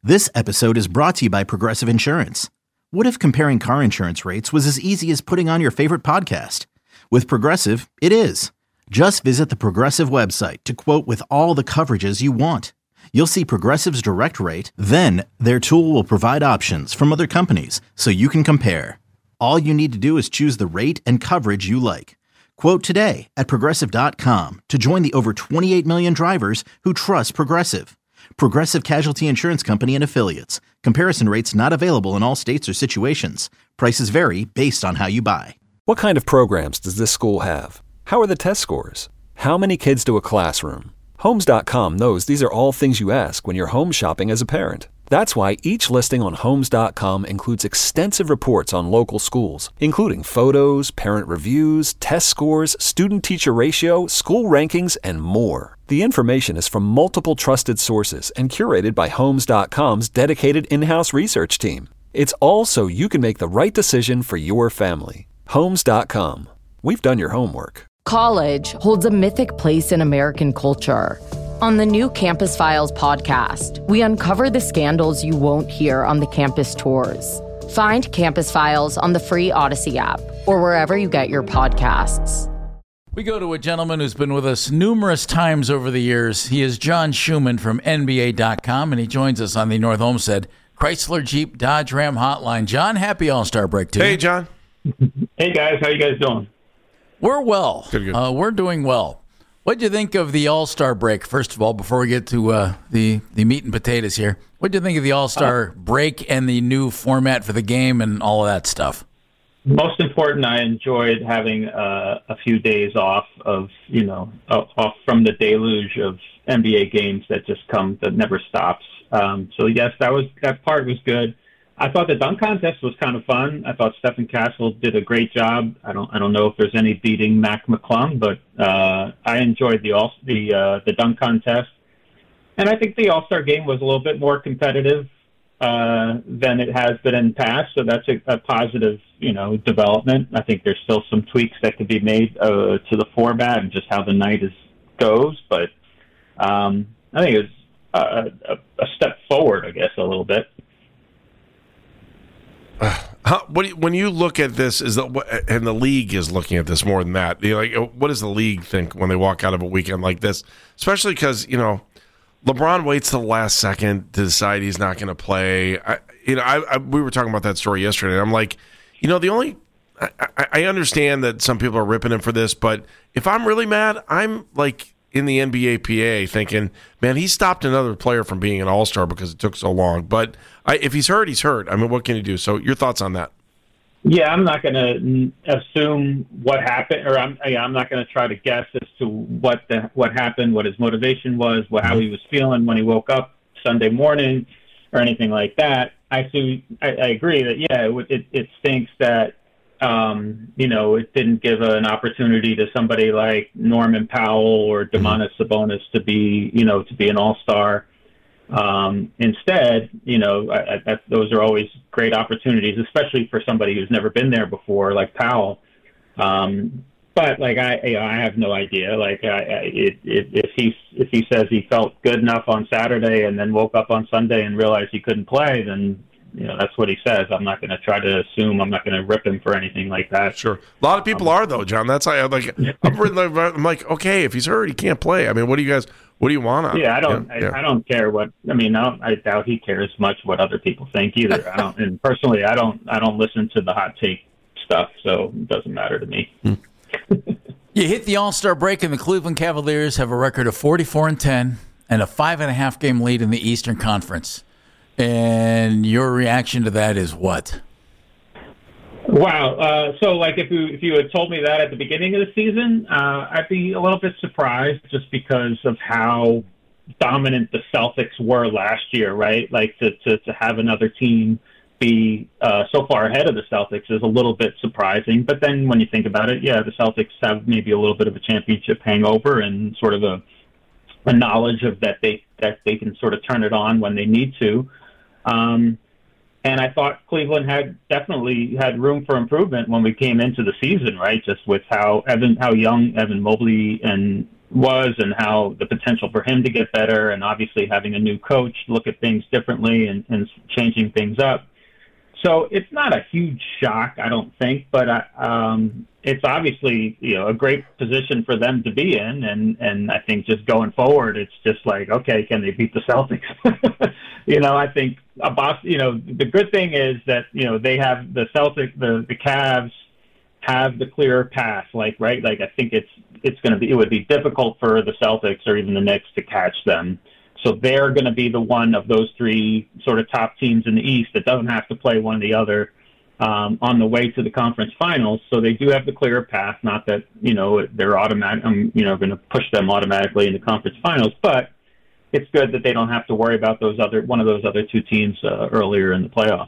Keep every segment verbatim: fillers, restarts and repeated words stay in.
This episode is brought to you by Progressive Insurance. What if comparing car insurance rates was as easy as putting on your favorite podcast? With Progressive, it is. Just visit the Progressive website to quote with all the coverages you want. You'll see Progressive's direct rate, then their tool will provide options from other companies so you can compare. All you need to do is choose the rate and coverage you like. Quote today at progressive dot com to join the over twenty-eight million drivers who trust Progressive. Progressive Casualty Insurance Company and Affiliates. Comparison rates not available in all states or situations. Prices vary based on how you buy. What kind of programs does this school have? How are the test scores? How many kids do a classroom? Homes dot com knows these are all things you ask when you're home shopping as a parent. That's why each listing on Homes dot com includes extensive reports on local schools, including photos, parent reviews, test scores, student-teacher ratio, school rankings, and more. The information is from multiple trusted sources and curated by Homes dot com's dedicated in-house research team. It's all so you can make the right decision for your family. Homes dot com. We've done your homework. College holds a mythic place in American culture. On the new Campus Files podcast, we uncover the scandals you won't hear on the campus tours. Find Campus Files on the free Odyssey app or wherever you get your podcasts. We go to a gentleman who's been with us numerous times over the years. He is John Schumann from N B A dot com, and he joins us on the North Olmsted Chrysler Jeep Dodge Ram Hotline. John, happy All-Star break to you. Hey, John. Hey, guys. How you guys doing? We're well. Good, good. Uh, we're doing well. What did you think of the All-Star break, first of all, before we get to uh, the, the meat and potatoes here? What did you think of the All-Star uh, break and the new format for the game and all of that stuff? Most important, I enjoyed having uh, a few days off of, you know, off from the deluge of N B A games that just come, that never stops. Um, so, yes, that was that part was good. I thought the dunk contest was kind of fun. I thought Stephen Castle did a great job. I don't I don't know if there's any beating Mac McClung, but uh, I enjoyed the all the uh, the dunk contest, and I think the All-Star game was a little bit more competitive uh, than it has been in the past. So that's a, a positive, you know, development. I think there's still some tweaks that could be made uh, to the format and just how the night is goes, but um, I think it was a, a, a step forward, I guess, a little bit. How, what do you, when you look at this, is that, and the league is looking at this more than that, you know, like, what does the league think when they walk out of a weekend like this? Especially because, you know, LeBron waits till the last second to decide he's not going to play. I, you know, I, I, we were talking about that story yesterday. And I'm like, you know, the only I, I understand that some people are ripping him for this, but if I'm really mad, I'm like in the N B A P A thinking, man, he stopped another player from being an all-star because it took so long. But I, if he's hurt, he's hurt. I mean, what can you do? So your thoughts on that? Yeah, I'm not going to assume what happened, or I'm, I'm not going to try to guess as to what the, what happened, what his motivation was, what, how he was feeling when he woke up Sunday morning, or anything like that. I see. I, I agree that yeah, it, it, it stinks that um, you know it didn't give an opportunity to somebody like Norman Powell or Domantas Sabonis to be you know to be an all-star. Um, instead, you know, I, I, that, those are always great opportunities, especially for somebody who's never been there before, like Powell. Um, but like I, you know, I have no idea. Like, I, I, it, it, if he if he says he felt good enough on Saturday and then woke up on Sunday and realized he couldn't play, then you know that's what he says. I'm not going to try to assume. I'm not going to rip him for anything like that. Sure, a lot of people um, are though, John. That's how I like. I'm, I'm like, okay, if he's hurt, he can't play. I mean, what do you guys? What do you want on? Yeah, I don't. Yeah, yeah. I, I don't care what. I mean, I, don't, I doubt he cares much what other people think either. I don't. And personally, I don't. I don't listen to the hot take stuff, so it doesn't matter to me. Hmm. You hit the All-Star break, and the Cleveland Cavaliers have a record of forty-four and ten and a five and a half game lead in the Eastern Conference. And your reaction to that is what? Wow. Uh, so, like, if you if you had told me that at the beginning of the season, uh, I'd be a little bit surprised just because of how dominant the Celtics were last year, right? Like, to, to, to have another team be uh, so far ahead of the Celtics is a little bit surprising. But then when you think about it, yeah, the Celtics have maybe a little bit of a championship hangover and sort of a, a knowledge of that they that they can sort of turn it on when they need to. Um, and I thought Cleveland had definitely had room for improvement when we came into the season, right? Just with how Evan, how young Evan Mobley and was and how the potential for him to get better, and obviously having a new coach look at things differently and, and changing things up. So it's not a huge shock, I don't think, but I, um, it's obviously, you know, a great position for them to be in. And, and I think just going forward, it's just like, okay, can they beat the Celtics? you know, I think a boss, you know, the good thing is that, you know, they have the Celtics, the, the Cavs have the clearer path, like, right. Like, I think it's, it's going to be, it would be difficult for the Celtics or even the Knicks to catch them. So they're going to be the one of those three sort of top teams in the East that doesn't have to play one or the other um, on the way to the conference finals. So they do have the clearer path. Not that, you know, they're automatic, um, you know, going to push them automatically in the conference finals, but it's good that they don't have to worry about those other one of those other two teams uh, earlier in the playoffs.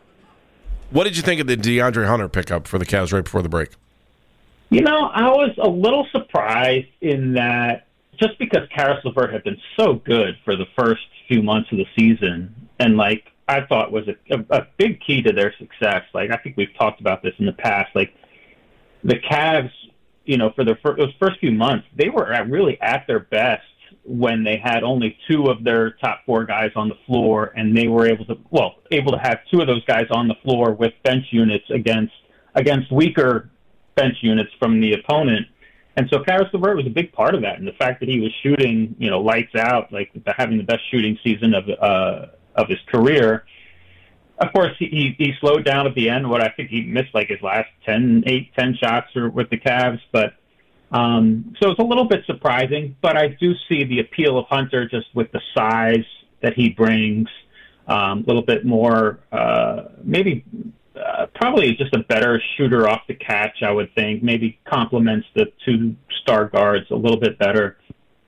What did you think of the DeAndre Hunter pickup for the Cavs right before the break? You know, I was a little surprised in that. Just because Karis LeVert had been so good for the first few months of the season, and like I thought was a, a, a big key to their success. Like I think we've talked about this in the past. Like the Cavs, you know, for the fir- those first few months, they were at really at their best when they had only two of their top four guys on the floor, and they were able to well able to have two of those guys on the floor with bench units against against weaker bench units from the opponent. And so Karis LeVert was a big part of that, and the fact that he was shooting, you know, lights out, like having the best shooting season of uh, of his career. Of course, he he slowed down at the end. What I think he missed like his last ten, eight, ten shots with the Cavs, but um, so it's a little bit surprising. But I do see the appeal of Hunter just with the size that he brings, um, a little bit more, uh, maybe. Uh, probably just a better shooter off the catch, I would think. Maybe complements the two star guards a little bit better.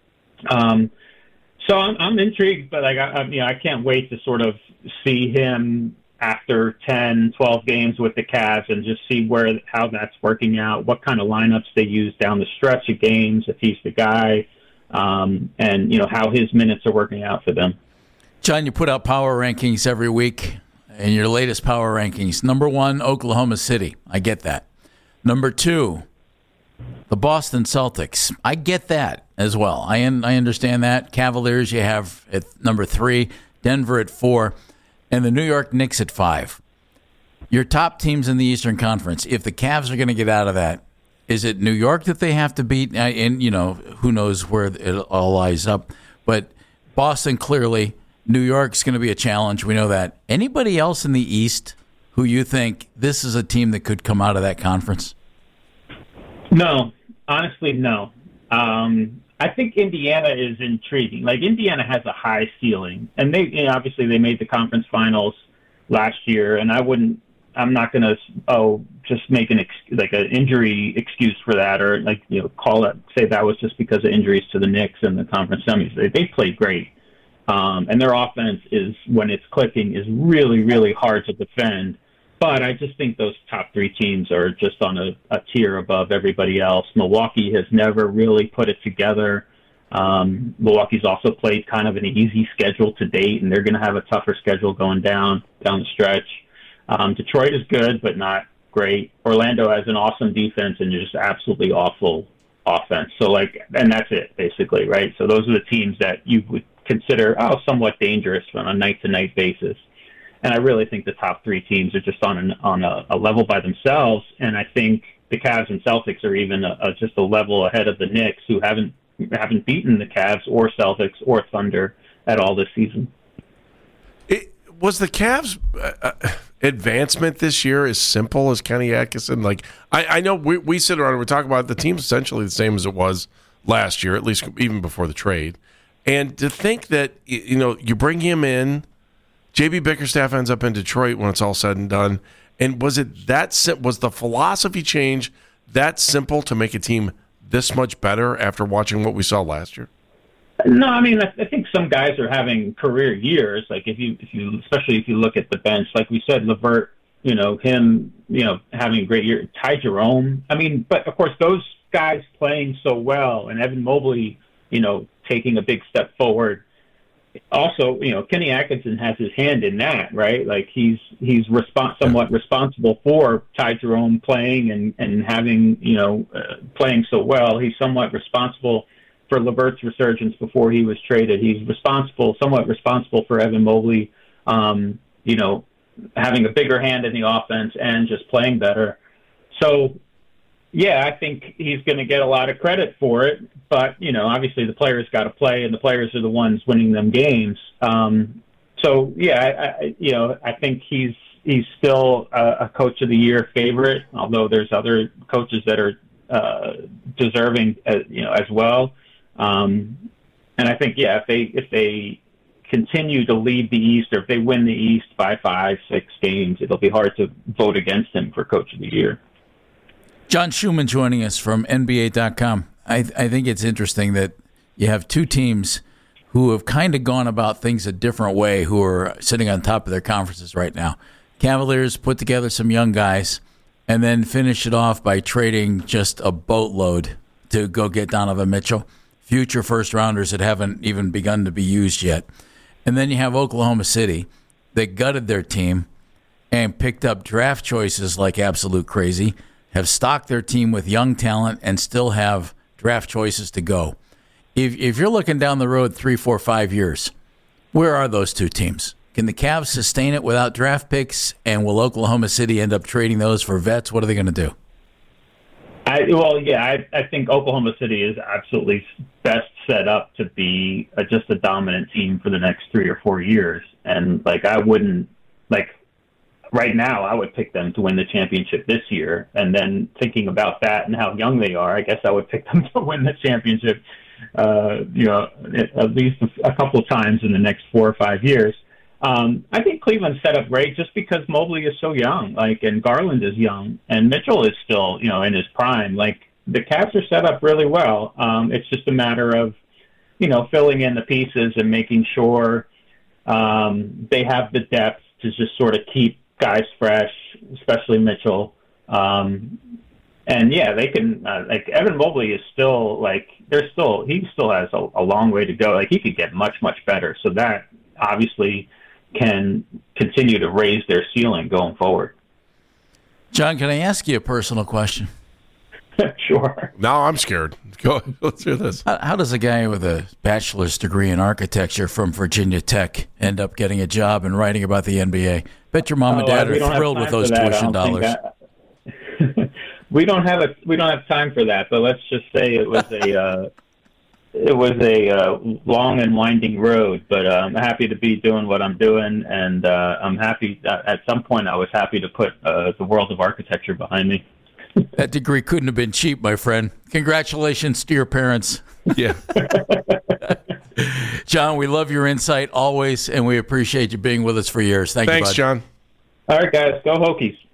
Um, so I'm, I'm intrigued, but like, I, I, you know, I can't wait to sort of see him after ten, twelve games with the Cavs and just see where how that's working out, what kind of lineups they use down the stretch of games, if he's the guy, um, and, you know, how his minutes are working out for them. John, you put out power rankings every week. In your latest power rankings, number one, Oklahoma City. I get that. Number two, the Boston Celtics. I get that as well. I I understand that. Cavaliers you have at number three, Denver at four, and the New York Knicks at five. Your top teams in the Eastern Conference, if the Cavs are going to get out of that, is it New York that they have to beat? And, you know, who knows where it all lies up. But Boston clearly, New York's going to be a challenge. We know that. Anybody else in the East who you think this is a team that could come out of that conference? No, honestly, no. Um, I think Indiana is intriguing. Like Indiana has a high ceiling, and they you know, obviously they made the conference finals last year. And I wouldn't. I'm not going to oh just make an ex, like an injury excuse for that, or like you know call it say that was just because of injuries to the Knicks in the conference semis. They, they played great. Um, and their offense is, when it's clicking, is really, really hard to defend. But I just think those top three teams are just on a, a tier above everybody else. Milwaukee has never really put it together. Um, Milwaukee's also played kind of an easy schedule to date, and they're going to have a tougher schedule going down down the stretch. Um, Detroit is good, but not great. Orlando has an awesome defense and just absolutely awful offense. So, like, and that's it, basically, right? So those are the teams that you would consider oh somewhat dangerous on a night to night basis, and I really think the top three teams are just on an, on a, a level by themselves. And I think the Cavs and Celtics are even a, a, just a level ahead of the Knicks, who haven't haven't beaten the Cavs or Celtics or Thunder at all this season. It, was the Cavs' uh, advancement this year as simple as Kenny Atkinson? Like I, I know we we sit around and we talk about the team's essentially the same as it was last year, at least even before the trade. And to think that, you know, you bring him in, J B Bickerstaff ends up in Detroit when it's all said and done. And was it that sim- was the philosophy change that simple to make a team this much better after watching what we saw last year? No, I mean, I think some guys are having career years. Like if you, if you, especially if you look at the bench, like we said, LeVert, you know, him, you know, having a great year. Ty Jerome. I mean, but of course, those guys playing so well, and Evan Mobley, you know, taking a big step forward. Also, you know, Kenny Atkinson has his hand in that, right? Like he's he's respons- somewhat responsible for Ty Jerome playing and, and having, you know, uh, playing so well. He's somewhat responsible for LeVert's resurgence before he was traded. He's responsible, somewhat responsible for Evan Mobley, um, you know, having a bigger hand in the offense and just playing better. So, yeah, I think he's going to get a lot of credit for it. But, you know, obviously the players got to play, and the players are the ones winning them games. Um, so, yeah, I, I, you know, I think he's he's still a, a Coach of the Year favorite, although there's other coaches that are uh, deserving, as, you know, as well. Um, and I think, yeah, if they if they continue to lead the East, or if they win the East by five, six games, it'll be hard to vote against him for Coach of the Year. John Schuhmann joining us from N B A dot com. I, I think it's interesting that you have two teams who have kind of gone about things a different way, who are sitting on top of their conferences right now. Cavaliers put together some young guys and then finish it off by trading just a boatload to go get Donovan Mitchell, future first-rounders that haven't even begun to be used yet. And then you have Oklahoma City that gutted their team and picked up draft choices like absolute crazy, have stocked their team with young talent, and still have draft choices to go. If if you're looking down the road three, four, five years, where are those two teams? Can the Cavs sustain it without draft picks? And will Oklahoma City end up trading those for vets? What are they going to do? I, well, yeah, I, I think Oklahoma City is absolutely best set up to be a, just a dominant team for the next three or four years. And, like, I wouldn't, like, right now, I would pick them to win the championship this year. And then thinking about that and how young they are, I guess I would pick them to win the championship, uh, you know, at least a couple of times in the next four or five years. Um, I think Cleveland's set up great just because Mobley is so young, like, and Garland is young, and Mitchell is still, you know, in his prime. Like, the Cavs are set up really well. Um, it's just a matter of, you know, filling in the pieces and making sure um, they have the depth to just sort of keep guys fresh, especially Mitchell. Um, and yeah, they can, uh, like, Evan Mobley is still, like, there's still, he still has a, a long way to go. Like, he could get much, much better. So that obviously can continue to raise their ceiling going forward. John, can I ask you a personal question? Sure. Now I'm scared. Go. Let's hear this. How, how does a guy with a bachelor's degree in architecture from Virginia Tech end up getting a job and writing about the N B A? Bet your mom and dad oh, are thrilled with those tuition dollars. we don't have a we don't have time for that. But let's just say it was a uh, it was a uh, long and winding road. But uh, I'm happy to be doing what I'm doing, and uh, I'm happy. Uh, at some point, I was happy to put uh, the world of architecture behind me. That degree couldn't have been cheap, my friend. Congratulations to your parents. Yeah. John, we love your insight always, and we appreciate you being with us for years. Thank Thanks, you, bud. John. All right, guys. Go Hokies.